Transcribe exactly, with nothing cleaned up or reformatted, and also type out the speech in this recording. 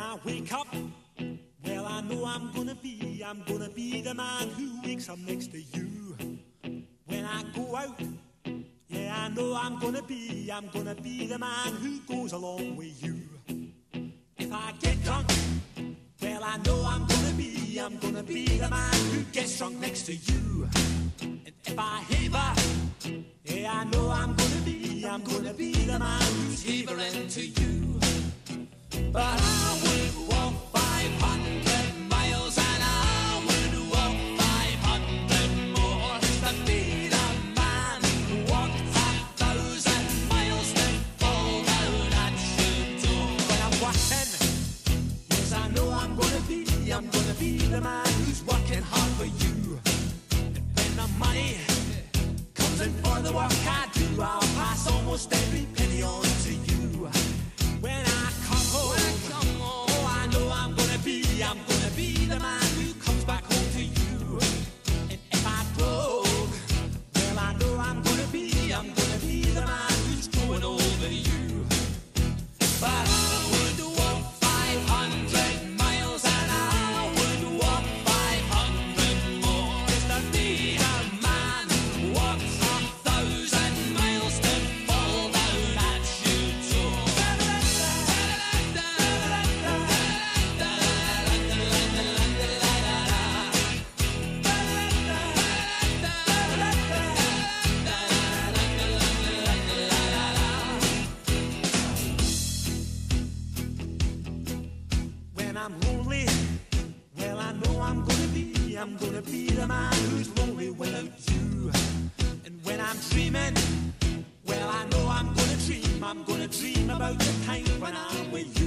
I wake up, well, I know I'm gonna be, I'm gonna be the man who wakes up next to you. When I go out, yeah, I know I'm gonna be, I'm gonna be the man who goes along with you. If I get drunk, well, I know I'm gonna be, I'm gonna be the man who gets drunk next to you. And if I heaver, yeah, I know I'm gonna be, I'm gonna be the man who's heavering to you. But I would walk five hundred miles and I would walk five hundred more to be the man who walked a thousand miles to fall down at your door. When I'm walking, yes, I know I'm gonna be, I'm gonna be the man who's working hard for you. And when the money comes in for the work I do, I'll pass almost every penny on to you. When I come home, oh, I know I'm gonna be, I'm gonna be the man who comes back home to you. And if I broke, well, I know I'm gonna be, I'm gonna be the man who's growing over you. But I would walk five hundred miles and I would walk five hundred more just to be the man who walks a thousand miles to fall down at your door. When I'm lonely, well, I know I'm gonna be, I'm gonna be the man who's lonely without you. And when I'm dreaming, well, I know I'm gonna dream, I'm gonna dream about the time when I'm with you.